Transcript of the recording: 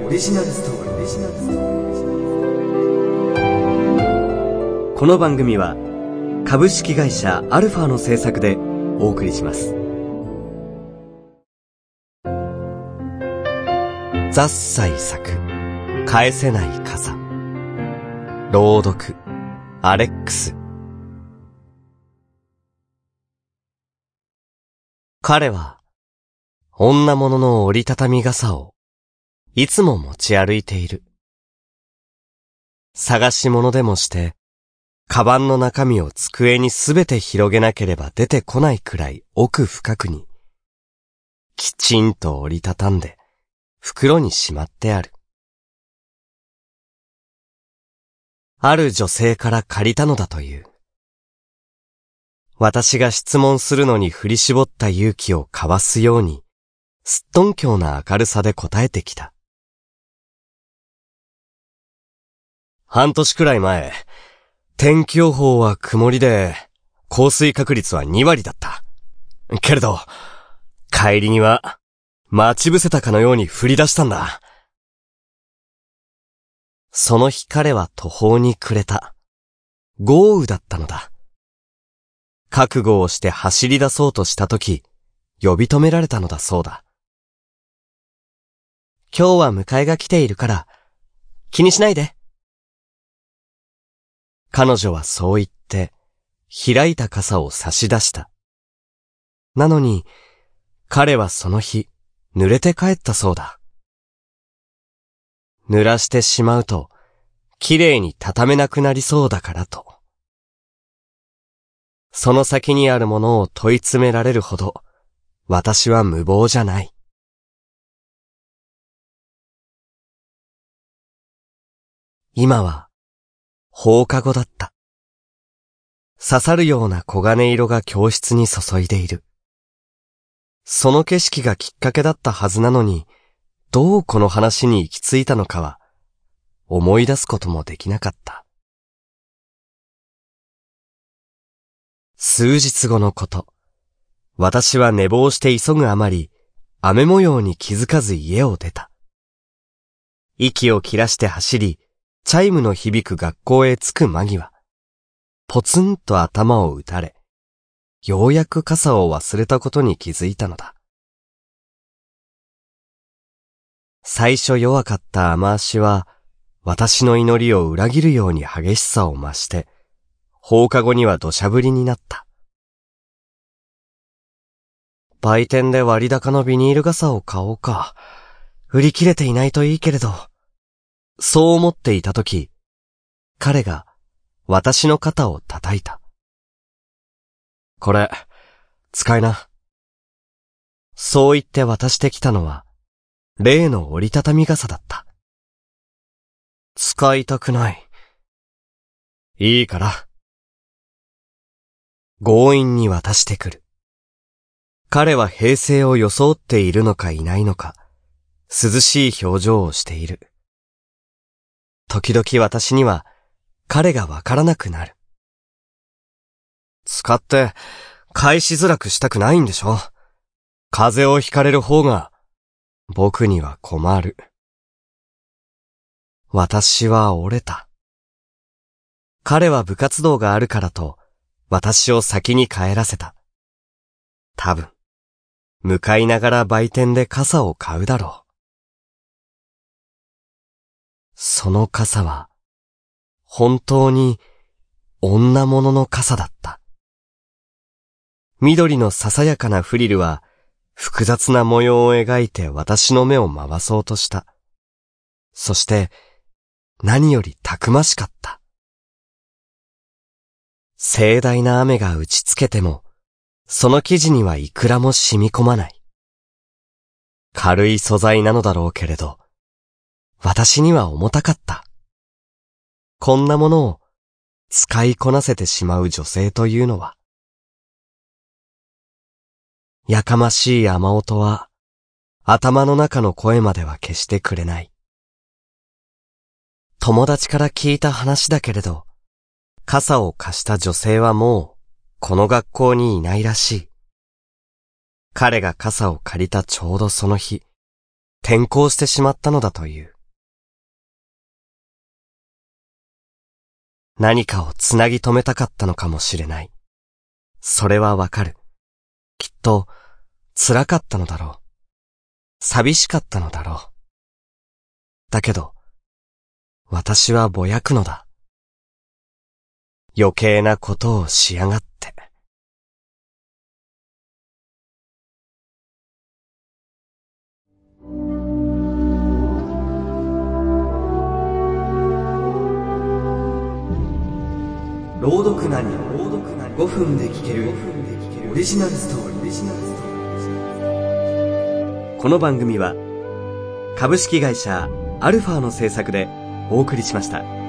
オリジナルストーリー。 この番組は株式会社アルファの制作でお送りします。ザッサイ作返せない傘。朗読アレックス。彼は女物の折りたたみ傘をいつも持ち歩いている。探し物でもしてカバンの中身を机にすべて広げなければ出てこないくらい奥深くにきちんと折りたたんで袋にしまってある。ある女性から借りたのだという。私が質問するのに振り絞った勇気をかわすように、すっとんきょうな明るさで答えてきた。半年くらい前、天気予報は曇りで、降水確率は2割だった。けれど、帰りには、待ち伏せたかのように降り出したんだ。その日彼は途方に暮れた。豪雨だったのだ。覚悟をして走り出そうとしたとき、呼び止められたのだそうだ。今日は迎えが来ているから、気にしないで。彼女はそう言って、開いた傘を差し出した。なのに、彼はその日、濡れて帰ったそうだ。濡らしてしまうと、きれいに畳めなくなりそうだからと。その先にあるものを問い詰められるほど、私は無謀じゃない。今は、放課後だった。刺さるような黄金色が教室に注いでいる。その景色がきっかけだったはずなのに、どうこの話に行き着いたのかは、思い出すこともできなかった。数日後のこと、私は寝坊して急ぐあまり、雨模様に気づかず家を出た。息を切らして走り、チャイムの響く学校へ着く間際、ポツンと頭を打たれ、ようやく傘を忘れたことに気づいたのだ。最初弱かった雨足は、私の祈りを裏切るように激しさを増して、放課後には土砂降りになった。売店で割高のビニール傘を買おうか。売り切れていないといいけれど。そう思っていたとき、彼が私の肩を叩いた。これ、使いな。そう言って渡してきたのは、例の折りたたみ傘だった。使いたくない。いいから。強引に渡してくる。彼は平静を装っているのかいないのか、涼しい表情をしている。時々私には彼がわからなくなる。使って返しづらくしたくないんでしょ。風邪をひかれる方が僕には困る。私は折れた。彼は部活動があるからと私を先に帰らせた。多分、向かいながら売店で傘を買うだろう。その傘は、本当に女物の傘だった。緑のささやかなフリルは、複雑な模様を描いて私の目を回そうとした。そして、何よりたくましかった。盛大な雨が打ちつけても、その生地にはいくらも染み込まない。軽い素材なのだろうけれど、私には重たかった。こんなものを使いこなせてしまう女性というのは。やかましい雨音は、頭の中の声までは消してくれない。友達から聞いた話だけれど、傘を貸した女性はもう、この学校にいないらしい。彼が傘を借りたちょうどその日、転校してしまったのだという。 何かをつなぎ止めたかったのかもしれない。それはわかる。きっと辛かったのだろう。寂しかったのだろう。だけど、私はぼやくのだ。余計なことをしやがって。 朗読何5分で聞けるオリジナルストーリー。この番組は株式会社アルファの制作でお送りしました。